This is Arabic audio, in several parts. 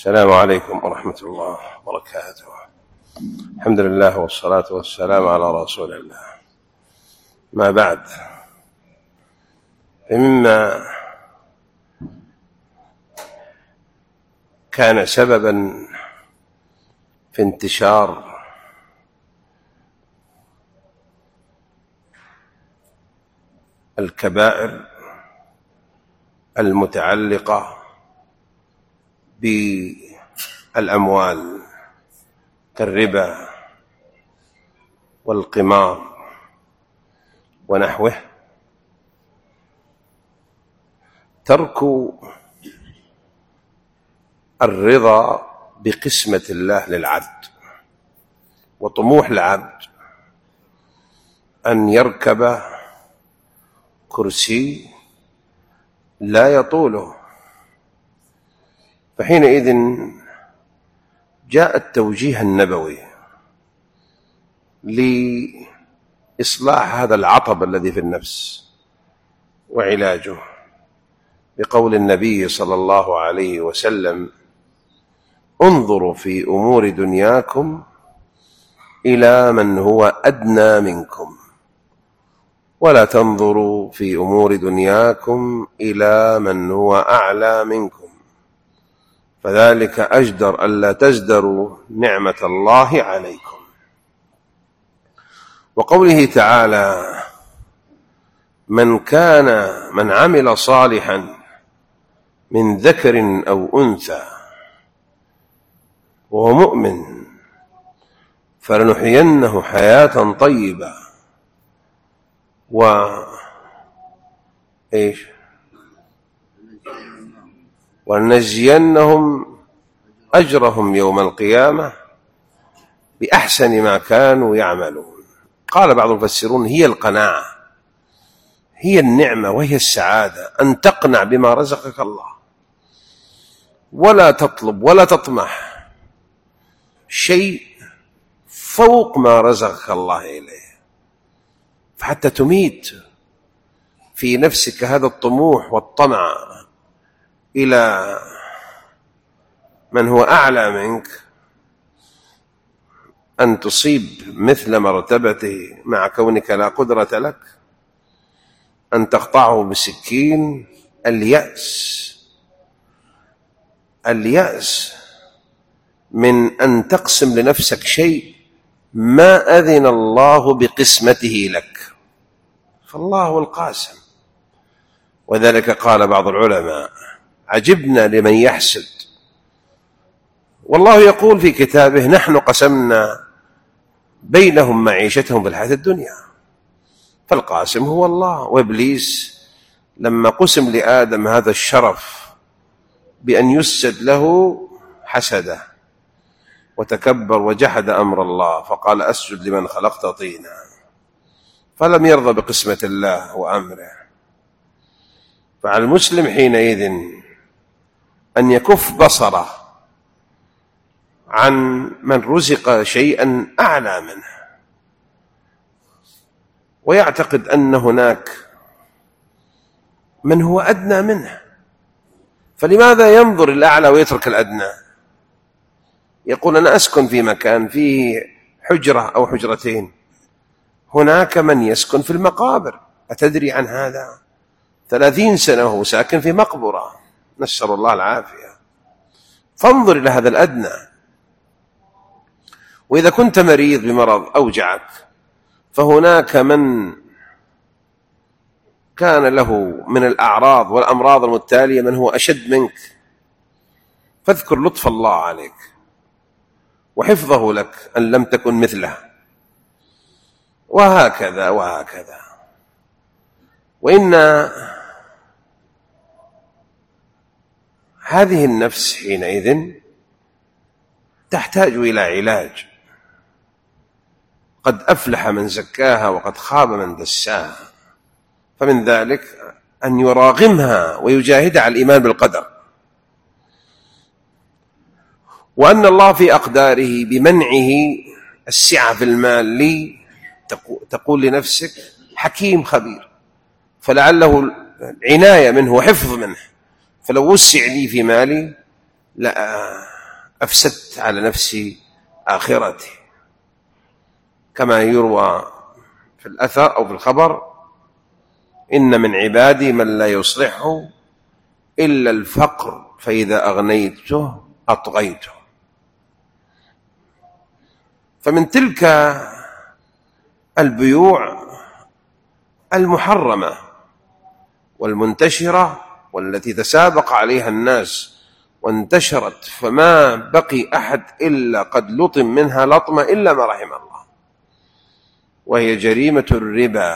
السلام عليكم ورحمة الله وبركاته. الحمد لله والصلاة والسلام على رسول الله. ما بعد، فمما كان سببا في انتشار الكبائر المتعلقة بالأموال كالربا والقمار ونحوه ترك الرضا بقسمة الله للعبد، وطموح العبد أن يركب كرسي لا يطوله. فحينئذ جاء التوجيه النبوي لإصلاح هذا العطب الذي في النفس وعلاجه، بقول النبي صلى الله عليه وسلم: انظروا في أمور دنياكم إلى من هو أدنى منكم، ولا تنظروا في أمور دنياكم إلى من هو أعلى منكم، فذلك أجدر ألا تزدروا نعمة الله عليكم. وقوله تعالى: من عمل صالحا من ذكر أو أنثى وهو مؤمن فلنحيينه حياة طيبة ونجزينهم أجرهم يوم القيامة بأحسن ما كانوا يعملون. قال بعض المفسرون: هي القناعة، هي النعمة وهي السعادة، أن تقنع بما رزقك الله، ولا تطلب ولا تطمح شيء فوق ما رزقك الله إليه، فحتى تميت في نفسك هذا الطموح والطمع إلى من هو أعلى منك، أن تصيب مثل مرتبته مع كونك لا قدرة لك، أن تقطعه بسكين. اليأس من أن تقسم لنفسك شيء ما أذن الله بقسمته لك، فالله هو القاسم. وذلك قال بعض العلماء: عجبنا لمن يحسد، والله يقول في كتابه: نحن قسمنا بينهم معيشتهم في الحياة الدنيا. فالقاسم هو الله. وإبليس لما قسم لآدم هذا الشرف بأن يسجد له حسده وتكبر وجحد أمر الله، فقال: أسجد لمن خلقت طينا، فلم يرضى بقسمة الله وأمره. فعلى المسلم حينئذ أن يكف بصره عن من رزق شيئا أعلى منه، ويعتقد أن هناك من هو أدنى منه. فلماذا ينظر الأعلى ويترك الأدنى؟ يقول: أنا أسكن في مكان فيه حجرة أو حجرتين، هناك من يسكن في المقابر، أتدري عن هذا؟ 30 سنة وهو ساكن في مقبرة، نسأل الله العافية. فانظر إلى هذا الأدنى. وإذا كنت مريض بمرض أوجعك، فهناك من كان له من الأعراض والأمراض المتالية من هو أشد منك، فاذكر لطف الله عليك وحفظه لك أن لم تكن مثله، وهكذا وهكذا. وإن هذه النفس حينئذ تحتاج إلى علاج. قد أفلح من زكاها وقد خاب من دساها. فمن ذلك أن يراغمها ويجاهد على الإيمان بالقدر، وأن الله في أقداره بمنعه السعة في المال لي تقول لنفسك: حكيم خبير، فلعله عناية منه وحفظ منه، فلو وسع لي في مالي لا أفسدت على نفسي آخرتي، كما يروى في الأثر أو في الخبر: إن من عبادي من لا يصلحه إلا الفقر، فإذا أغنيته أطغيته. فمن تلك البيوع المحرمة والمنتشرة والتي تسابق عليها الناس وانتشرت، فما بقي أحد إلا قد لطم منها لطمة إلا ما رحم الله، وهي جريمة الربا،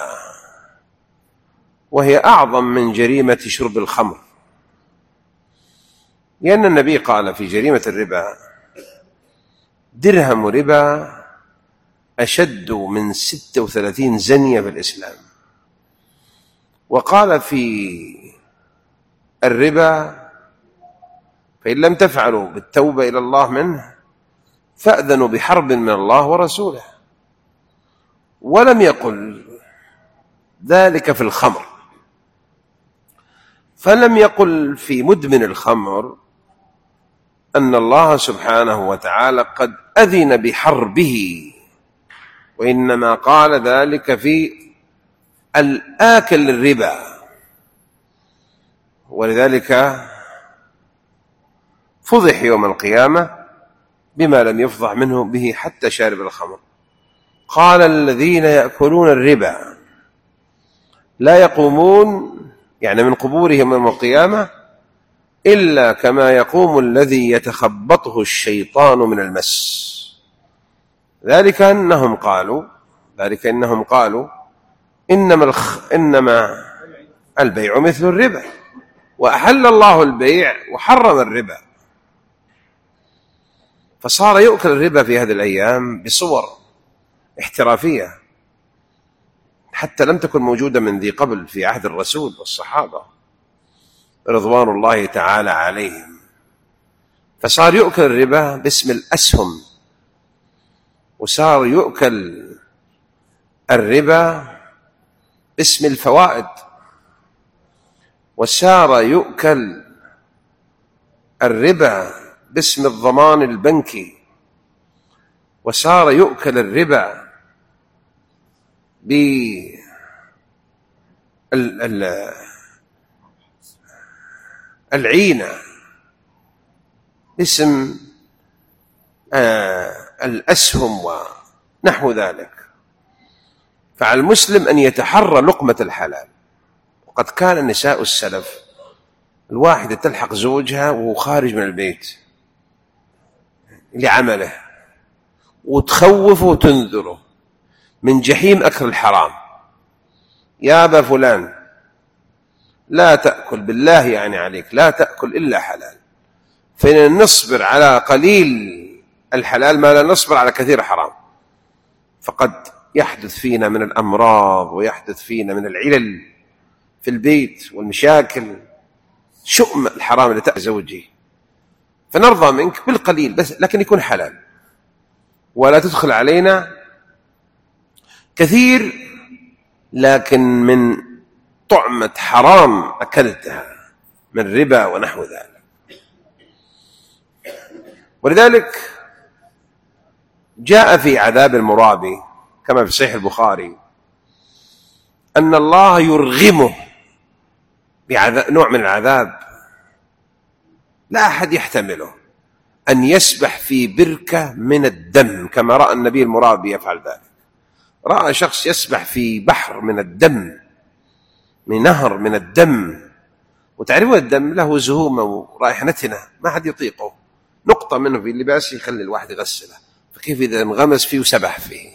وهي أعظم من جريمة شرب الخمر، لأن النبي قال في جريمة الربا: درهم ربا أشد من 36 زنية في الإسلام. وقال في الربا: فإن لم تفعلوا بالتوبة إلى الله منه فأذنوا بحرب من الله ورسوله. ولم يقل ذلك في الخمر، فلم يقل في مدمن الخمر أن الله سبحانه وتعالى قد أذن بحربه، وإنما قال ذلك في الآكل الربا. ولذلك فضح يوم القيامة بما لم يفضح منه به حتى شارب الخمر. قال: الذين يأكلون الربا لا يقومون، يعني من قبورهم يوم القيامة، إلا كما يقوم الذي يتخبطه الشيطان من المس. ذلك أنهم قالوا إنما البيع مثل الربا، وأحل الله البيع وحرم الربا. فصار يؤكل الربا في هذه الأيام بصور احترافية حتى لم تكن موجودة من ذي قبل في عهد الرسول والصحابة رضوان الله تعالى عليهم. فصار يؤكل الربا باسم الأسهم، وصار يؤكل الربا باسم الفوائد، وصار يؤكل الربا باسم الضمان البنكي، وصار يؤكل الربا بالعينة باسم الأسهم ونحو ذلك. فعلى المسلم أن يتحرى لقمة الحلال. وقد كان نساء السلف الواحدة تلحق زوجها وهو خارج من البيت لعمله، وتخوفه وتنذره من جحيم أكل الحرام: يا أبا فلان لا تأكل، بالله يعني عليك لا تأكل إلا حلال، فإن نصبر على قليل الحلال ما لا نصبر على كثير حرام. فقد يحدث فينا من الأمراض ويحدث فينا من العلل في البيت والمشاكل، شؤم الحرام اللي تأكل زوجي. فنرضى منك بالقليل بس، لكن يكون حلال، ولا تدخل علينا كثير لكن من طعمة حرام أكلتها من ربا ونحو ذلك. ولذلك جاء في عذاب المرابي كما في صحيح البخاري أن الله يرغمه بنوع من العذاب لا أحد يحتمله، أن يسبح في بركة من الدم، كما رأى النبي المرابي يفعل ذلك. رأى شخص يسبح في بحر من الدم، من نهر من الدم. وتعرفون الدم له زهومة ورائحة نتنة ما حد يطيقه، نقطة منه في اللباس يخلي الواحد يغسله، فكيف إذا انغمس فيه وسبح فيه؟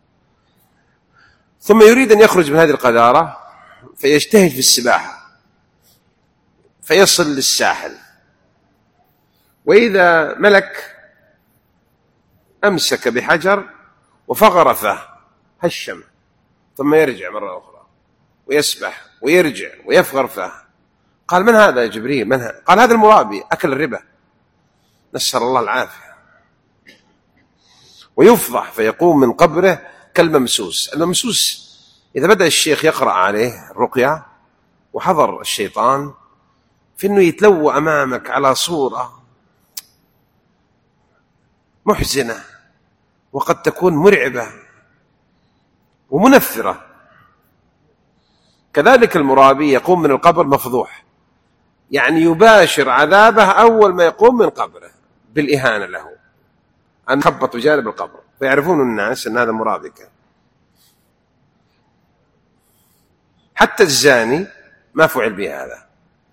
ثم يريد أن يخرج من هذه القذارة فيجتهد في السباحة فيصل للساحل، وإذا ملك أمسك بحجر وفغرفه هشم، ثم يرجع مرة أخرى ويسبح ويرجع ويفغر فاه. قال: من هذا يا جبريل؟ من هذا؟ قال: هذا المرابي أكل الربا، نسأل الله العافية. ويفضح فيقوم من قبره كالممسوس. الممسوس إذا بدأ الشيخ يقرأ عليه الرقية وحضر الشيطان في أنه يتلوى أمامك على صورة محزنة وقد تكون مرعبة ومنفرة. كذلك المرابي يقوم من القبر مفضوح، يعني يباشر عذابه أول ما يقوم من قبره بالإهانة له، أن خبطوا جانب القبر فيعرفون الناس أن هذا مرابي. حتى الزاني ما فعل به هذا.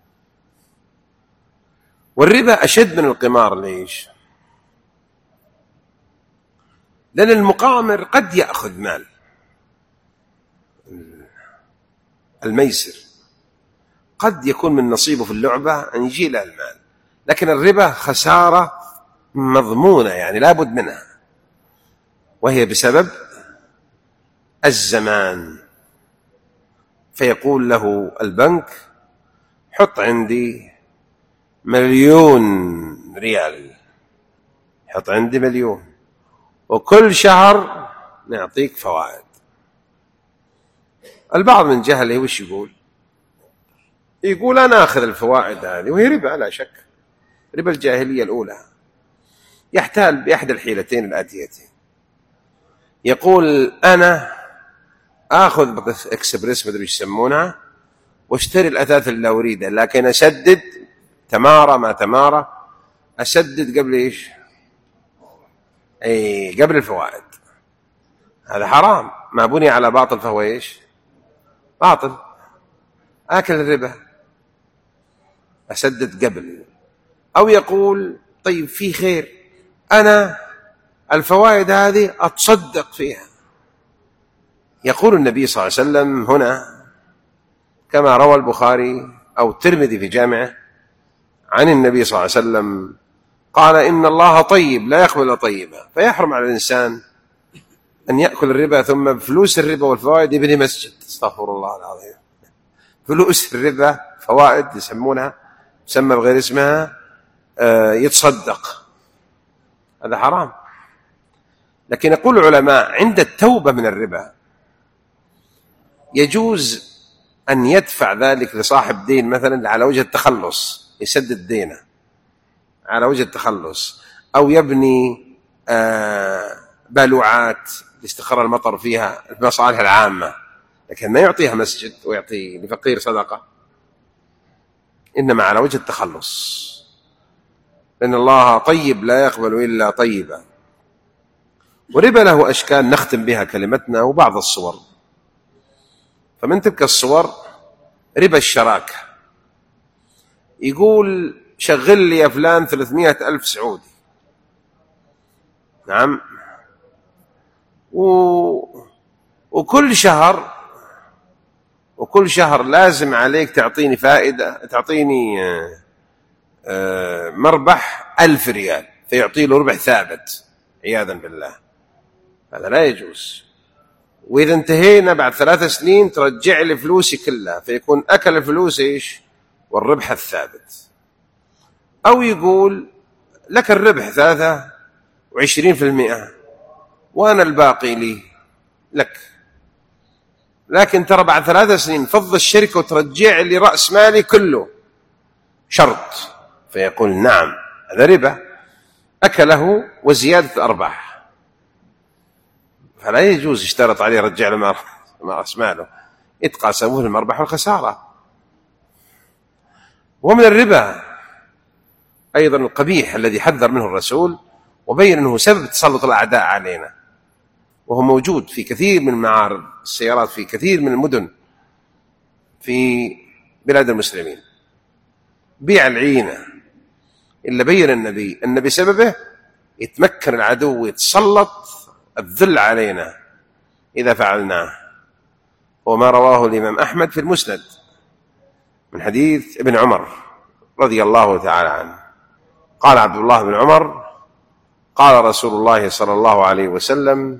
والربا أشد من القمار. ليش؟ لأن المقامر قد يأخذ مال، الميسر قد يكون من نصيبه في اللعبة أن يجي له المال، لكن الربا خسارة مضمونة، يعني لابد منها، وهي بسبب الزمان. فيقول له البنك حط عندي 1,000,000 ريال، حط عندي 1,000,000 وكل شهر نعطيك فوائد. البعض من جهله وش يقول أنا أخذ الفوائد هذه، وهي ربا لا شك، ربا الجاهلية الأولى. يحتال بأحد الحيلتين الآتيتين، يقول أنا آخذ إكسبريس مدري ايش يسمونها واشتري الأثاث اللي أريده، لكن أسدد تمارة ما تمارة، أسدد قبل إيش؟ قبل الفوائد. هذا حرام، ما بني على باطل فهو إيش؟ باطل. آكل الربا، أسدد قبل. أو يقول طيب في خير، أنا الفوائد هذه أتصدق فيها. يقول النبي صلى الله عليه وسلم هنا كما روى البخاري أو الترمذي في جامعه عن النبي صلى الله عليه وسلم قال إن الله طيب لا يقبل طيبا، فيحرم على الإنسان أن يأكل الربا ثم بفلوس الربا والفوائد يبني مسجد. استغفر الله العظيم. فلوس الربا فوائد يسمونها، تسمى بغير اسمها، يتصدق، هذا حرام. لكن يقول العلماء عند التوبة من الربا يجوز أن يدفع ذلك لصاحب دين مثلا على وجه التخلص، يسدد دينه على وجه التخلص، أو يبني بالوعات لاستقرار المطر فيها المصالح العامة، لكن ما يعطيها مسجد ويعطي لفقير صدقة، إنما على وجه التخلص، لأن الله طيب لا يقبل إلا طيبا. وربا له أشكال نختم بها كلمتنا وبعض الصور. فمن تلك الصور ربا الشراكة. يقول شغل لي يا فلان 300,000 سعودي، نعم، وكل شهر لازم عليك تعطيني فائدة، تعطيني مربح 1000 ريال، فيعطي له ربح ثابت عياذا بالله. هذا لا يجوز. وإذا انتهينا بعد 3 سنين ترجع لي فلوسي كلها، فيكون أكل الفلوس إيش؟ والربح الثابت. أو يقول لك الربح 23% وأنا الباقي لي لك، لكن ترى بعد 3 سنين فض الشركة وترجع لي رأس مالي كله، شرط. فيقول نعم، هذا ربا أكله وزيادة أرباح، فلا يجوز يشترط عليه رجع له رأس ماله، يتقاسموه المربح والخسارة. ومن الربا أيضا القبيح الذي حذر منه الرسول وبين أنه سبب تسلط الأعداء علينا، وهو موجود في كثير من معارض السيارات في كثير من المدن في بلاد المسلمين. بيع العينة إلا بين النبي أن بسببه يتمكن العدو يتسلط الذل علينا إذا فعلناه. وما رواه الإمام أحمد في المسند من حديث ابن عمر رضي الله تعالى عنه قال عبد الله بن عمر قال رسول الله صلى الله عليه وسلم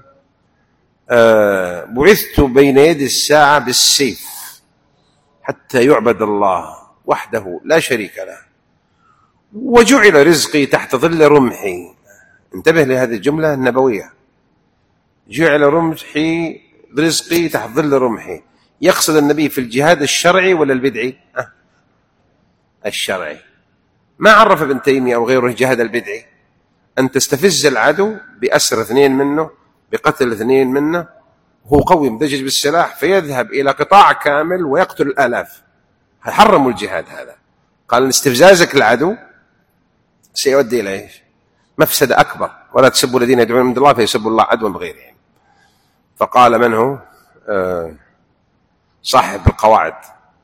بعثت بين يدي الساعة بالسيف حتى يعبد الله وحده لا شريك له، وجعل رزقي تحت ظل رمحي. انتبه لهذه الجملة النبوية، جعل رزقي تحت ظل رمحي. يقصد النبي في الجهاد الشرعي ولا البدعي؟ الشرعي. ما عرف ابن تيمية أو غيره الجهاد البدعي، أن تستفز العدو بأسر 2 منه، بقتل 2 منه، هو قوي مدجج بالسلاح، فيذهب إلى قطاع كامل ويقتل الآلاف. حرموا الجهاد هذا. قال استفزازك العدو سيؤدي إلى إيش؟ مفسدة أكبر. ولا تسبوا الذين يدعون من الله فيسبوا الله عدوا بغيرهم. فقال من هو؟ صاحب القواعد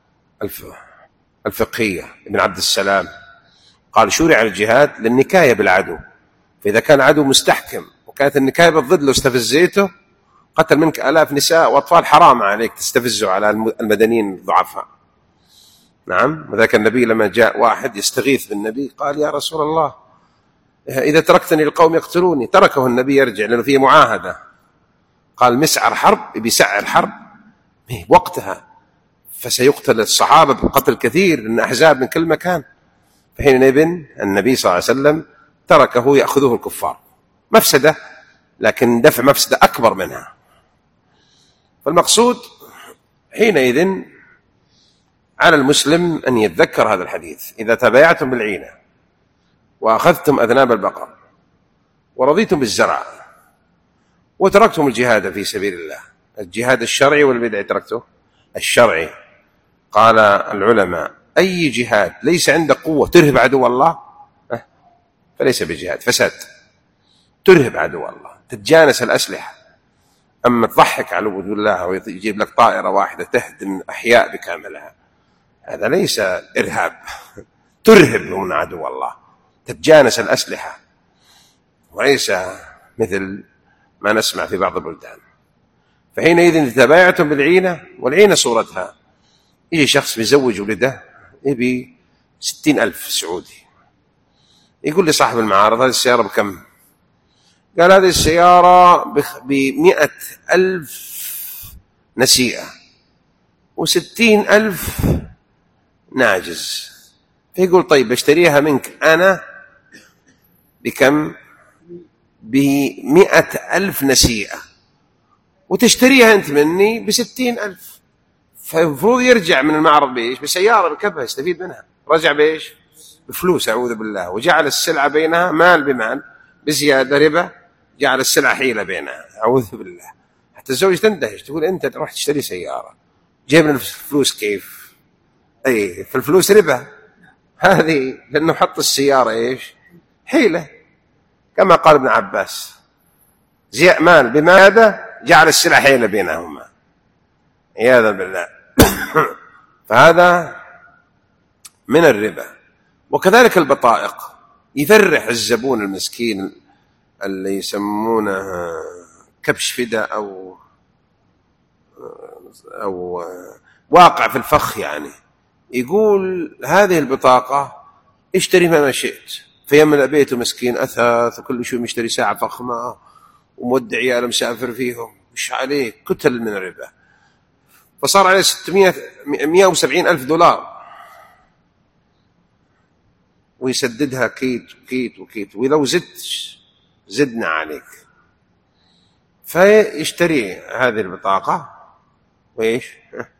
الفقهية ابن عبد السلام، قال شرع الجهاد للنكاية بالعدو، فإذا كان عدو مستحكم وكانت النكاية بالضد لو استفزيته قتل منك آلاف نساء وأطفال، حرام عليك تستفزه على المدنيين الضعفاء. نعم. وذاك النبي لما جاء واحد يستغيث بالنبي قال يا رسول الله إذا تركتني القوم يقتلوني، تركه النبي يرجع لأنه فيه معاهدة. قال مسعر حرب بيسعر حرب وقتها، فسيقتل الصحابة بقتل كثير من أحزاب من كل مكان. فحينئذ النبي صلى الله عليه وسلم تركه يأخذه الكفار، مفسدة لكن دفع مفسدة أكبر منها. فالمقصود حينئذ على المسلم أن يتذكر هذا الحديث: إذا تبايعتم بالعينة وأخذتم أذناب البقر ورضيتم بالزرع وتركتم الجهاد في سبيل الله، الجهاد الشرعي والبدعي تركته الشرعي، قال العلماء أي جهاد ليس عندك قوة ترهب عدو الله فليس بجهاد، فساد. ترهب عدو الله، تتجانس الأسلحة، أما تضحك على وجود الله ويجيب لك طائرة واحدة تهدم أحياء بكاملها، هذا ليس إرهاب. ترهب من عدو الله، تتجانس الأسلحة، وليس مثل ما نسمع في بعض البلدان. فحينئذ تبايعتم بالعينة، والعينة صورتها يجي شخص بيزوج ولده يبي 60,000 سعودي، يقول لي صاحب المعارض هذه السيارة بكم؟ قال هذه السيارة ب100,000 نسيئة و60,000 ناجز. فيقول طيب اشتريها منك أنا بكم؟ ب100,000 نسيئة، وتشتريها أنت مني ب60,000. فالمفروض يرجع من المعرض بإيش؟ بسيارة ركبها يستفيد منها. رجع بإيش؟ بفلوس، أعوذ بالله، وجعل السلعة بينها مال بمال بزيادة ربا، جعل السلعة حيلة بينها، أعوذ بالله. حتى الزوج تندهش، تقول أنت تروح تشتري سيارة جيب لنا الفلوس كيف؟ أي فالفلوس ربا هذه، لأنه حط السيارة إيش؟ حيلة، كما قال ابن عباس مال بماذا جعل السلعة حيلة بينهما، عياذا بالله. فهذا من الربا. وكذلك البطائق، يفرح الزبون المسكين اللي يسمونه كبش فدا أو واقع في الفخ، يعني يقول هذه البطاقة اشتري ما شئت، فيملأ بيته مسكين أثاث وكل شيء، مشتري ساعة فخمة ومودع عياله مسافر فيهم، مش عليه كتل من الربا. فصار عليه 170,000 دولار، ويسددها كيت وكيت وكيت، ولو زدنا عليك. فيشتري هذه البطاقة وإيش؟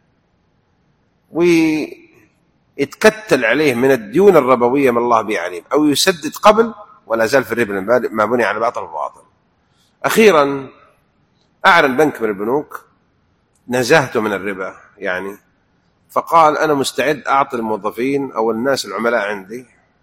ويتكتل عليه من الديون الربوية ما الله به عليم، أو يسدد قبل ولا زال في الربا ما بني على باطل الباطل. أخيرا أعلن بنك من البنوك نزاهته من الربا، يعني فقال أنا مستعد أعطي الموظفين أو الناس العملاء عندي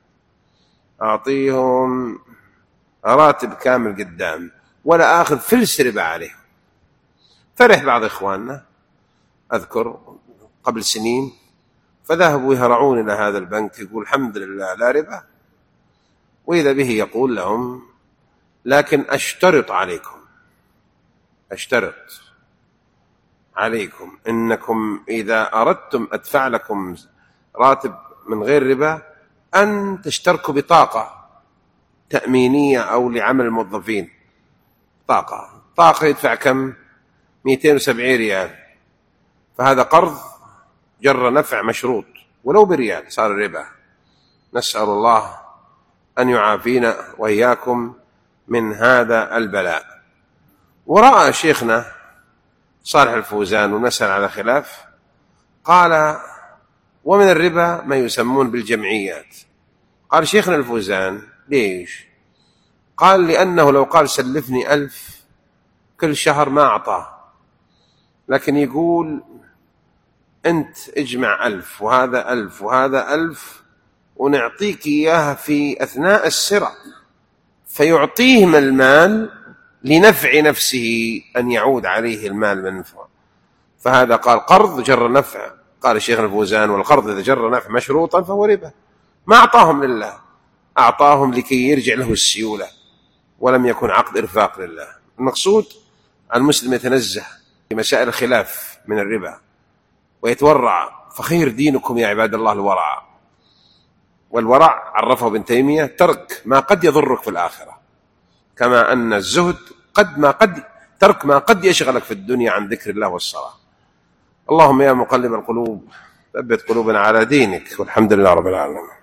أعطيهم راتب كامل قدام ولا آخذ فلس ربا عليهم. فرح بعض إخواننا أذكر قبل سنين، فذهبوا يهرعون إلى هذا البنك، يقول الحمد لله لا ربا، وإذا به يقول لهم لكن أشترط عليكم إنكم إذا أردتم أدفع لكم راتب من غير ربا أن تشتركوا بطاقة تأمينية أو لعمل الموظفين. طاقة يدفع كم؟ 270 ريال، فهذا قرض جر نفع مشروط ولو بريال، صار الربا. نسأل الله أن يعافينا وإياكم من هذا البلاء. ورأى شيخنا صالح الفوزان، ونسأل على خلاف، قال ومن الربا ما يسمون بالجمعيات. قال شيخنا الفوزان ليش؟ قال لأنه لو قال سلفني 1000 كل شهر ما أعطاه، لكن يقول أنت اجمع 1000 وهذا 1000 وهذا 1000 ونعطيك إياها في أثناء السرة، فيعطيهم المال لنفع نفسه أن يعود عليه المال منفعه. فهذا قال قرض جر نفع. قال الشيخ الفوزان والقرض إذا جر نفع مشروطا فهو ربا. ما أعطاهم لله، أعطاهم لكي يرجع له السيولة، ولم يكن عقد إرفاق لله. المقصود المسلم يتنزه في مسائل الخلاف من الربا ويتورع. فخير دينكم يا عباد الله الورع. والورع عرفه ابن تيمية ترك ما قد يضرك في الآخرة، كما أن الزهد ترك ما قد يشغلك في الدنيا عن ذكر الله والصلاة. اللهم يا مقلب القلوب ثبت قلوبنا على دينك، والحمد لله رب العالمين.